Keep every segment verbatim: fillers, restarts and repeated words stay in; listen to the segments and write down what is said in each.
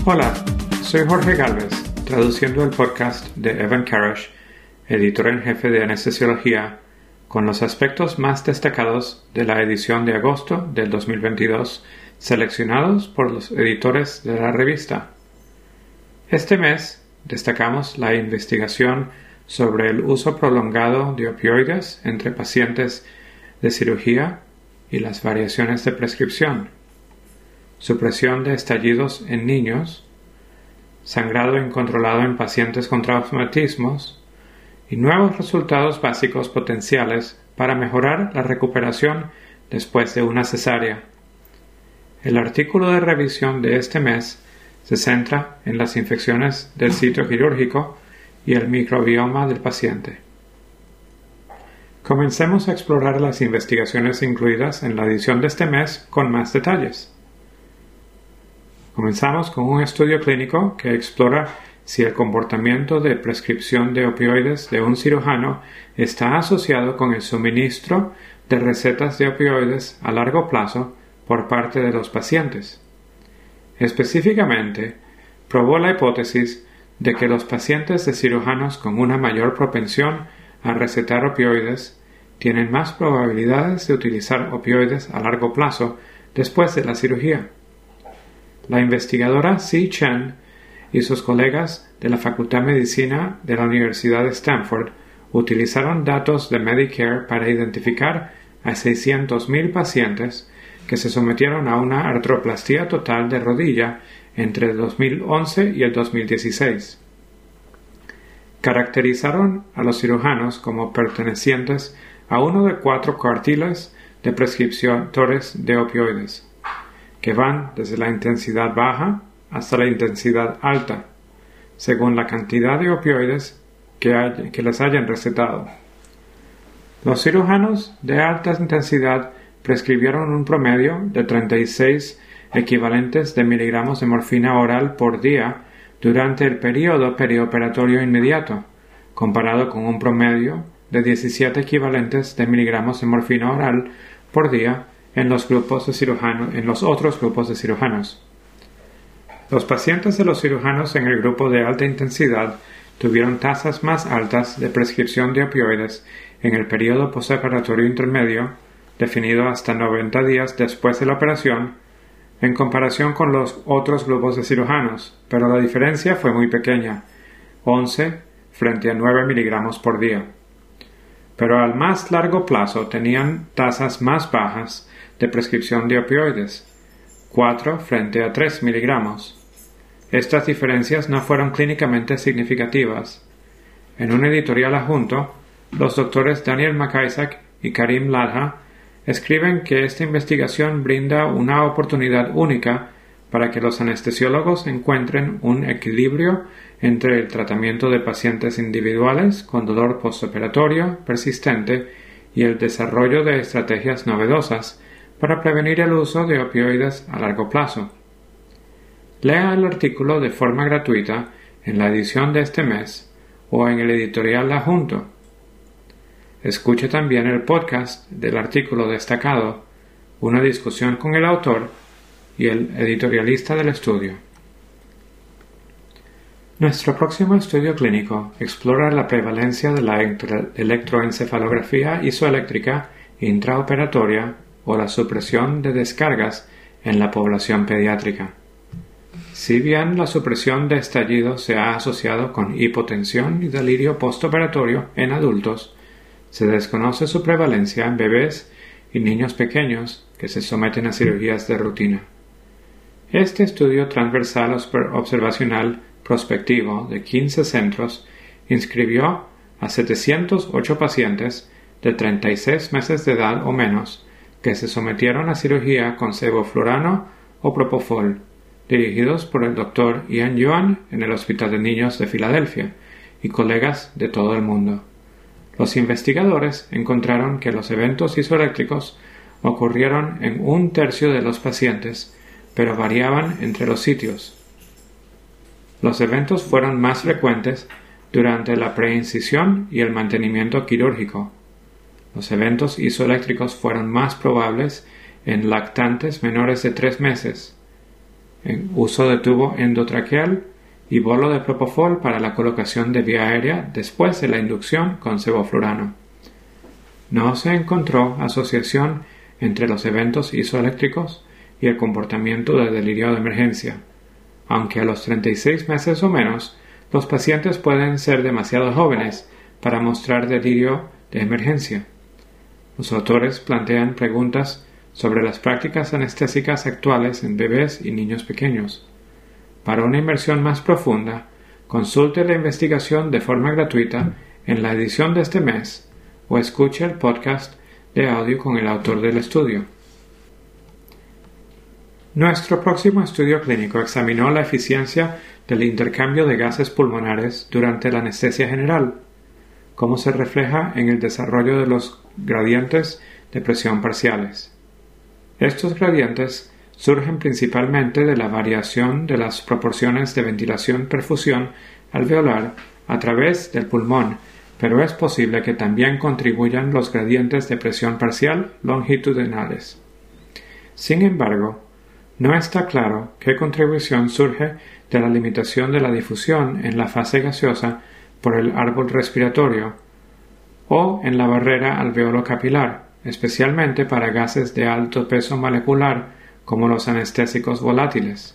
Hola, soy Jorge Galvez, traduciendo el podcast de Evan Karash, editor en jefe de Anestesiología, con los aspectos más destacados de la edición de agosto del dos mil veintidós, seleccionados por los editores de la revista. Este mes destacamos la investigación sobre el uso prolongado de opioides entre pacientes de cirugía y las variaciones de prescripción, supresión de estallidos en niños, sangrado incontrolado en pacientes con traumatismos y nuevos resultados básicos potenciales para mejorar la recuperación después de una cesárea. El artículo de revisión de este mes se centra en las infecciones del sitio quirúrgico y el microbioma del paciente. Comencemos a explorar las investigaciones incluidas en la edición de este mes con más detalles. Comenzamos con un estudio clínico que explora si el comportamiento de prescripción de opioides de un cirujano está asociado con el suministro de recetas de opioides a largo plazo por parte de los pacientes. Específicamente, probó la hipótesis de que los pacientes de cirujanos con una mayor propensión a recetar opioides tienen más probabilidades de utilizar opioides a largo plazo después de la cirugía. La investigadora Si Chen y sus colegas de la Facultad de Medicina de la Universidad de Stanford utilizaron datos de Medicare para identificar a seiscientos mil pacientes que se sometieron a una artroplastía total de rodilla entre el dos mil once y el dos mil dieciséis. Caracterizaron a los cirujanos como pertenecientes a uno de cuatro cuartiles de prescriptores de opioides, que van desde la intensidad baja hasta la intensidad alta, según la cantidad de opioides que, hay, que les hayan recetado. Los cirujanos de alta intensidad prescribieron un promedio de treinta y seis equivalentes de miligramos de morfina oral por día durante el periodo perioperatorio inmediato, comparado con un promedio de diecisiete equivalentes de miligramos de morfina oral por día en los grupos de cirujanos, en los otros grupos de cirujanos. Los pacientes de los cirujanos en el grupo de alta intensidad tuvieron tasas más altas de prescripción de opioides en el periodo postoperatorio intermedio, definido hasta noventa días después de la operación, en comparación con los otros grupos de cirujanos, pero la diferencia fue muy pequeña, once frente a nueve miligramos por día. Pero al más largo plazo tenían tasas más bajas de prescripción de opioides, cuatro frente a tres miligramos. Estas diferencias no fueron clínicamente significativas. En un editorial adjunto, los doctores Daniel McIsaac y Karim Ladha escriben que esta investigación brinda una oportunidad única para que los anestesiólogos encuentren un equilibrio entre el tratamiento de pacientes individuales con dolor postoperatorio persistente y el desarrollo de estrategias novedosas para prevenir el uso de opioides a largo plazo. Lea el artículo de forma gratuita en la edición de este mes o en el editorial adjunto. Escuche también el podcast del artículo destacado, una discusión con el autor y el editorialista del estudio. Nuestro próximo estudio clínico explora la prevalencia de la electroencefalografía isoeléctrica intraoperatoria o la supresión de descargas en la población pediátrica. Si bien la supresión de estallido se ha asociado con hipotensión y delirio postoperatorio en adultos, se desconoce su prevalencia en bebés y niños pequeños que se someten a cirugías de rutina. Este estudio transversal observacional prospectivo de quince centros inscribió a setecientos ocho pacientes de treinta y seis meses de edad o menos que se sometieron a cirugía con sevoflurano o propofol, dirigidos por el doctor Ian Yuan en el Hospital de Niños de Filadelfia y colegas de todo el mundo. Los investigadores encontraron que los eventos isoeléctricos ocurrieron en un tercio de los pacientes, pero variaban entre los sitios. Los eventos fueron más frecuentes durante la preincisión y el mantenimiento quirúrgico. Los eventos isoeléctricos fueron más probables en lactantes menores de tres meses. en uso de tubo endotraqueal y bolo de propofol para la colocación de vía aérea después de la inducción con sevoflurano. No se encontró asociación entre los eventos isoeléctricos y el comportamiento de delirio de emergencia, aunque a los treinta y seis meses o menos los pacientes pueden ser demasiado jóvenes para mostrar delirio de emergencia. Los autores plantean preguntas sobre las prácticas anestésicas actuales en bebés y niños pequeños. Para una inmersión más profunda, consulte la investigación de forma gratuita en la edición de este mes o escuche el podcast de audio con el autor del estudio. Nuestro próximo estudio clínico examinó la eficiencia del intercambio de gases pulmonares durante la anestesia general, como se refleja en el desarrollo de los gradientes de presión parciales. Estos gradientes surgen principalmente de la variación de las proporciones de ventilación-perfusión alveolar a través del pulmón, pero es posible que también contribuyan los gradientes de presión parcial longitudinales. Sin embargo, no está claro qué contribución surge de la limitación de la difusión en la fase gaseosa por el árbol respiratorio o en la barrera alveolo-capilar, especialmente para gases de alto peso molecular como los anestésicos volátiles.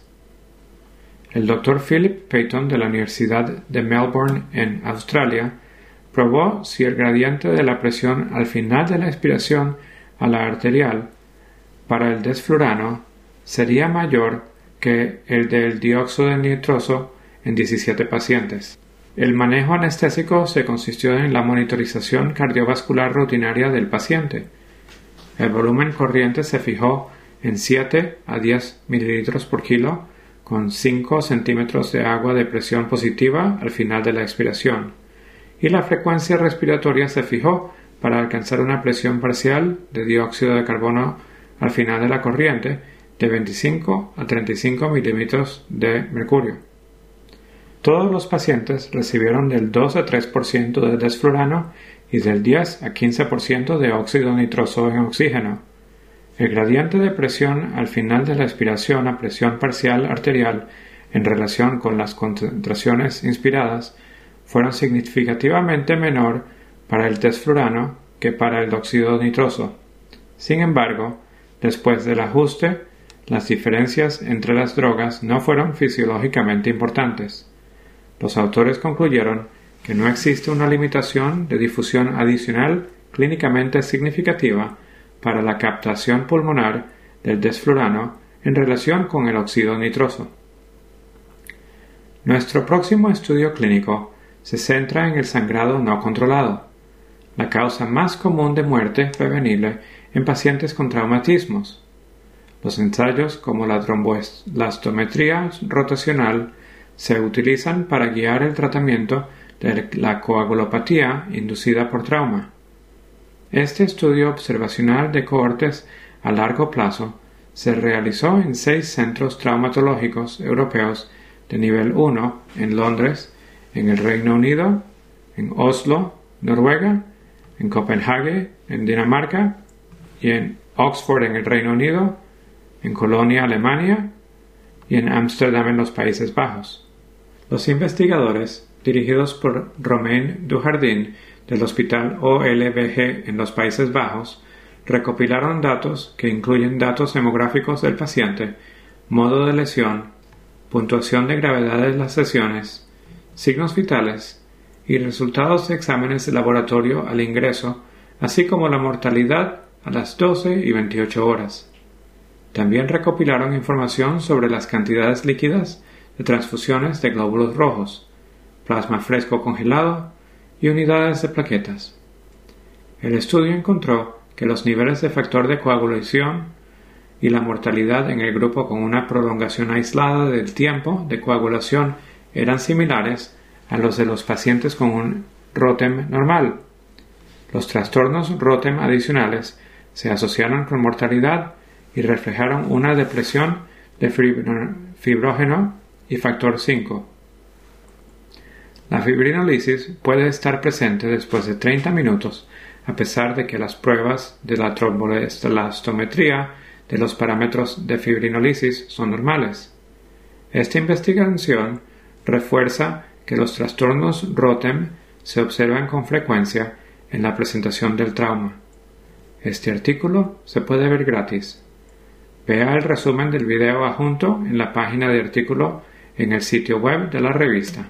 El doctor Philip Payton de la Universidad de Melbourne en Australia probó si el gradiente de la presión al final de la expiración a la arterial para el desflurano sería mayor que el del dióxido de nitroso en diecisiete pacientes. El manejo anestésico se consistió en la monitorización cardiovascular rutinaria del paciente. El volumen corriente se fijó en siete a diez mililitros por kilo con cinco centímetros de agua de presión positiva al final de la expiración, y la frecuencia respiratoria se fijó para alcanzar una presión parcial de dióxido de carbono al final de la corriente de veinticinco a treinta y cinco milímetros de mercurio. Todos los pacientes recibieron del dos a tres por ciento de desflurano y del diez a quince por ciento de óxido nitroso en oxígeno. El gradiente de presión al final de la expiración a presión parcial arterial en relación con las concentraciones inspiradas fueron significativamente menor para el desflurano que para el óxido nitroso. Sin embargo, después del ajuste, las diferencias entre las drogas no fueron fisiológicamente importantes. Los autores concluyeron que no existe una limitación de difusión adicional clínicamente significativa para la captación pulmonar del desflurano en relación con el óxido nitroso. Nuestro próximo estudio clínico se centra en el sangrado no controlado, la causa más común de muerte prevenible en pacientes con traumatismos. Los ensayos como la tromboelastometría rotacional se utilizan para guiar el tratamiento de la coagulopatía inducida por trauma. Este estudio observacional de cohortes a largo plazo se realizó en seis centros traumatológicos europeos de nivel uno en Londres, en el Reino Unido, en Oslo, Noruega, en Copenhague, en Dinamarca, y en Oxford, en el Reino Unido, en Colonia, Alemania, y en Ámsterdam, en los Países Bajos. Los investigadores, dirigidos por Romain Dujardin del Hospital O L B G en los Países Bajos, recopilaron datos que incluyen datos demográficos del paciente, modo de lesión, puntuación de gravedad de las lesiones, signos vitales y resultados de exámenes de laboratorio al ingreso, así como la mortalidad a las doce y veintiocho horas. También recopilaron información sobre las cantidades líquidas de transfusiones de glóbulos rojos, plasma fresco congelado y unidades de plaquetas. El estudio encontró que los niveles de factor de coagulación y la mortalidad en el grupo con una prolongación aislada del tiempo de coagulación eran similares a los de los pacientes con un ROTEM normal. Los trastornos ROTEM adicionales se asociaron con mortalidad y reflejaron una depresión de fibrógeno y factor cinco. La fibrinolisis puede estar presente después de treinta minutos, a pesar de que las pruebas de la tromboelastometría de los parámetros de fibrinolisis son normales. Esta investigación refuerza que los trastornos R O T E M se observan con frecuencia en la presentación del trauma. Este artículo se puede ver gratis. Vea el resumen del video adjunto en la página de artículo en el sitio web de la revista.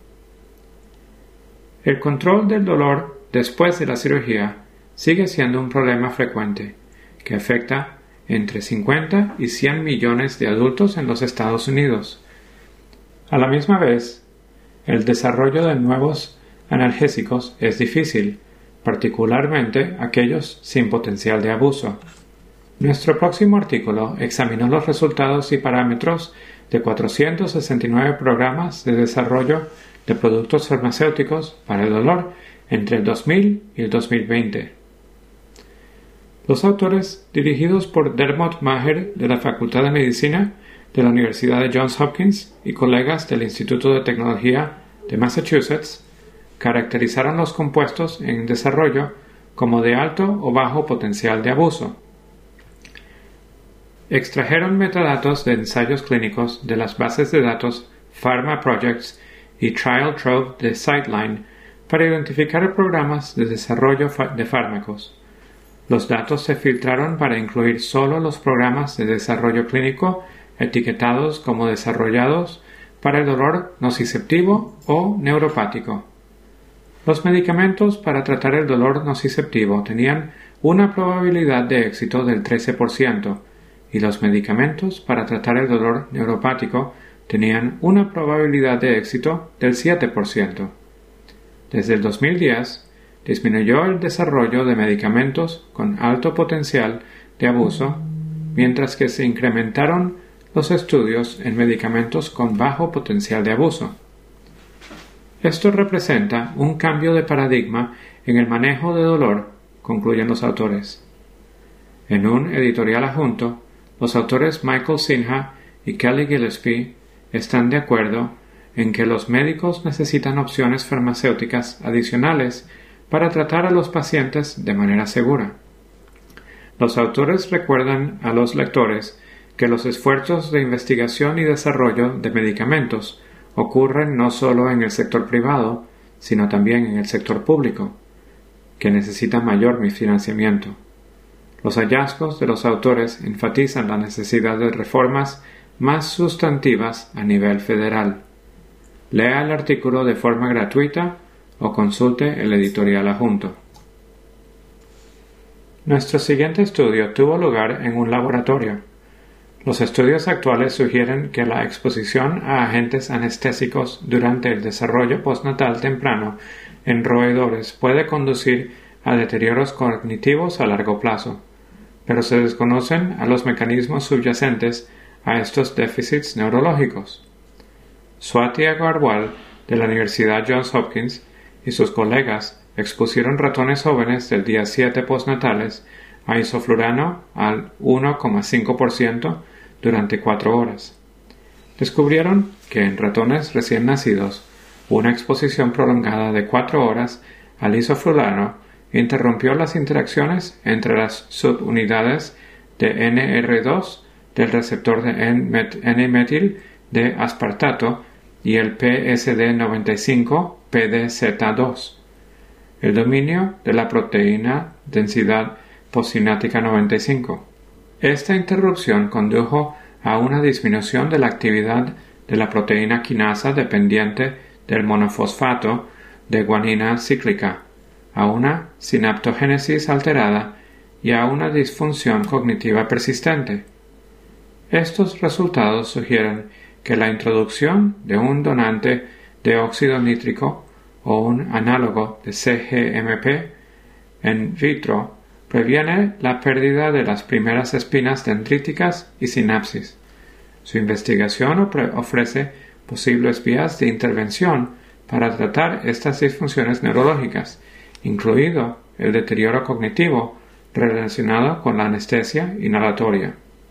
El control del dolor después de la cirugía sigue siendo un problema frecuente que afecta entre cincuenta y cien millones de adultos en los Estados Unidos. A la misma vez, el desarrollo de nuevos analgésicos es difícil, particularmente aquellos sin potencial de abuso. Nuestro próximo artículo examinó los resultados y parámetros de cuatrocientos sesenta y nueve programas de desarrollo de productos farmacéuticos para el dolor entre el dos mil y el dos mil veinte. Los autores, dirigidos por Dermot Maher de la Facultad de Medicina de la Universidad de Johns Hopkins y colegas del Instituto de Tecnología de Massachusetts, caracterizaron los compuestos en desarrollo como de alto o bajo potencial de abuso. Extrajeron metadatos de ensayos clínicos de las bases de datos PharmaProjects y TrialTrove de Citeline para identificar programas de desarrollo de fármacos. Los datos se filtraron para incluir solo los programas de desarrollo clínico etiquetados como desarrollados para el dolor nociceptivo o neuropático. Los medicamentos para tratar el dolor nociceptivo tenían una probabilidad de éxito del trece por ciento y los medicamentos para tratar el dolor neuropático tenían una probabilidad de éxito del siete por ciento. Desde el dos mil diez, disminuyó el desarrollo de medicamentos con alto potencial de abuso, mientras que se incrementaron los estudios en medicamentos con bajo potencial de abuso. Esto representa un cambio de paradigma en el manejo de dolor, concluyen los autores. En un editorial adjunto, los autores Michael Sinha y Kelly Gillespie están de acuerdo en que los médicos necesitan opciones farmacéuticas adicionales para tratar a los pacientes de manera segura. Los autores recuerdan a los lectores que los esfuerzos de investigación y desarrollo de medicamentos ocurren no solo en el sector privado, sino también en el sector público, que necesita mayor financiamiento. Los hallazgos de los autores enfatizan la necesidad de reformas más sustantivas a nivel federal. Lea el artículo de forma gratuita o consulte el editorial adjunto. Nuestro siguiente estudio tuvo lugar en un laboratorio. Los estudios actuales sugieren que la exposición a agentes anestésicos durante el desarrollo postnatal temprano en roedores puede conducir a deterioros cognitivos a largo plazo, pero se desconocen a los mecanismos subyacentes a estos déficits neurológicos. Swati Agarwal, de la Universidad Johns Hopkins, y sus colegas expusieron ratones jóvenes del día siete postnatales a isoflurano al uno coma cinco por ciento durante cuatro horas. Descubrieron que en ratones recién nacidos, una exposición prolongada de cuatro horas al isoflurano interrumpió las interacciones entre las subunidades de N R dos del receptor de N-metil de aspartato y el P S D noventa y cinco P D Z dos, el dominio de la proteína densidad poscinática noventa y cinco. Esta interrupción condujo a una disminución de la actividad de la proteína quinasa dependiente del monofosfato de guanina cíclica, a una sinaptogénesis alterada y a una disfunción cognitiva persistente. Estos resultados sugieren que la introducción de un donante de óxido nítrico o un análogo de C G M P en vitro previene la pérdida de las primeras espinas dendríticas y sinapsis. Su investigación ofrece posibles vías de intervención para tratar estas disfunciones neurológicas, incluido el deterioro cognitivo relacionado con la anestesia inhalatoria.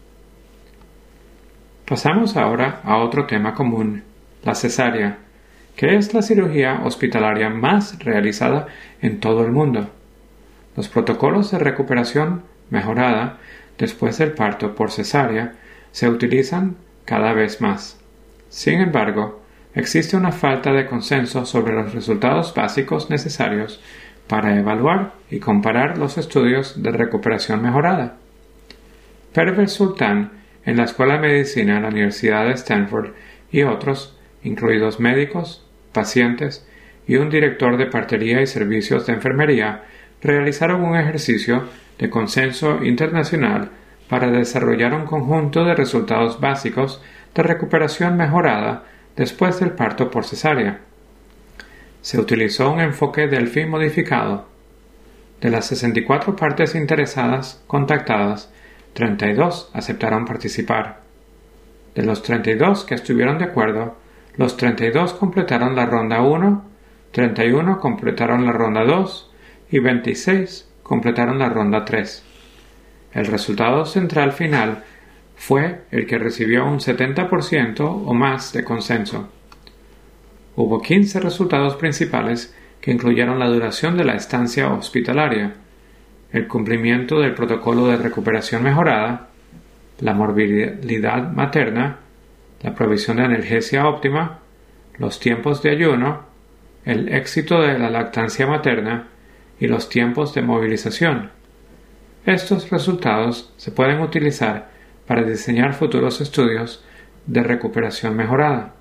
Pasamos ahora a otro tema común, la cesárea, que es la cirugía hospitalaria más realizada en todo el mundo. Los protocolos de recuperación mejorada después del parto por cesárea se utilizan cada vez más. Sin embargo, existe una falta de consenso sobre los resultados básicos necesarios para evaluar y comparar los estudios de recuperación mejorada. Pervez Sultan, en la Escuela de Medicina de la Universidad de Stanford, y otros, incluidos médicos, pacientes y un director de partería y servicios de enfermería, realizaron un ejercicio de consenso internacional para desarrollar un conjunto de resultados básicos de recuperación mejorada después del parto por cesárea. Se utilizó un enfoque Delphi modificado. De las sesenta y cuatro partes interesadas contactadas, treinta y dos aceptaron participar. De los treinta y dos que estuvieron de acuerdo, los treinta y dos completaron la ronda uno, treinta y uno completaron la ronda dos y veintiséis completaron la ronda tres. El resultado central final fue el que recibió un setenta por ciento o más de consenso. Hubo quince resultados principales que incluyeron la duración de la estancia hospitalaria, el cumplimiento del protocolo de recuperación mejorada, la morbilidad materna, la provisión de analgesia óptima, los tiempos de ayuno, el éxito de la lactancia materna y los tiempos de movilización. Estos resultados se pueden utilizar para diseñar futuros estudios de recuperación mejorada.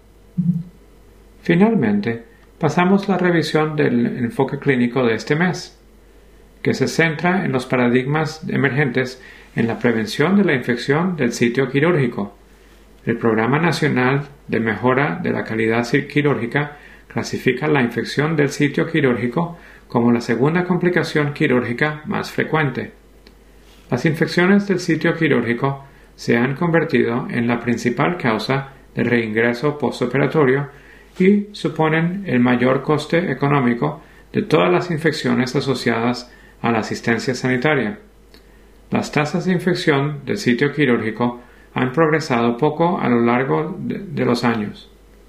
Finalmente, pasamos la revisión del enfoque clínico de este mes, que se centra en los paradigmas emergentes en la prevención de la infección del sitio quirúrgico. El Programa Nacional de Mejora de la Calidad Quirúrgica clasifica la infección del sitio quirúrgico como la segunda complicación quirúrgica más frecuente. Las infecciones del sitio quirúrgico se han convertido en la principal causa de reingreso postoperatorio y suponen el mayor coste económico de todas las infecciones asociadas a la asistencia sanitaria. Las tasas de infección del sitio quirúrgico han progresado poco a lo largo de, de los años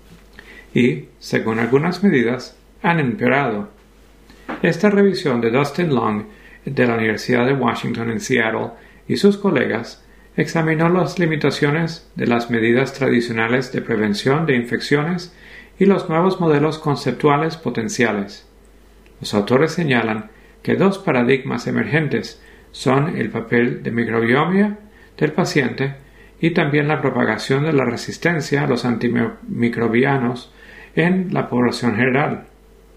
y, según algunas medidas, han empeorado. Esta revisión de Dustin Long de la Universidad de Washington en Seattle y sus colegas examinó las limitaciones de las medidas tradicionales de prevención de infecciones y los nuevos modelos conceptuales potenciales. Los autores señalan que dos paradigmas emergentes son el papel de microbioma del paciente y también la propagación de la resistencia a los antimicrobianos en la población general.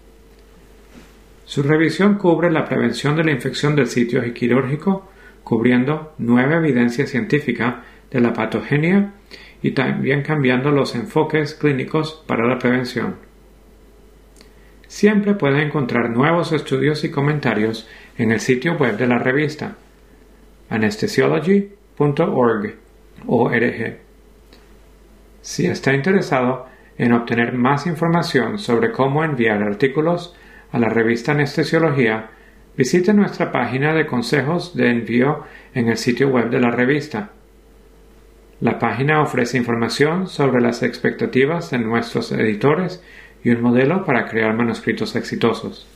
Su revisión cubre la prevención de la infección del sitio quirúrgico, cubriendo nueva evidencia científica de la patogenia y también cambiando los enfoques clínicos para la prevención. Siempre puede encontrar nuevos estudios y comentarios en el sitio web de la revista anesthesiology punto org. Si está interesado en obtener más información sobre cómo enviar artículos a la revista Anestesiología, visite nuestra página de consejos de envío en el sitio web de la revista. La página ofrece información sobre las expectativas de nuestros editores y un modelo para crear manuscritos exitosos.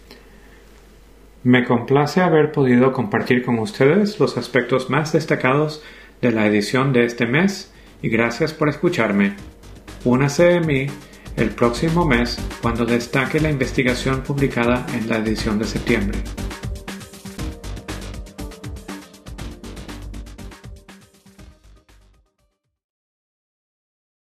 Me complace haber podido compartir con ustedes los aspectos más destacados de la edición de este mes y gracias por escucharme. Únase a mí el próximo mes cuando destaque la investigación publicada en la edición de septiembre.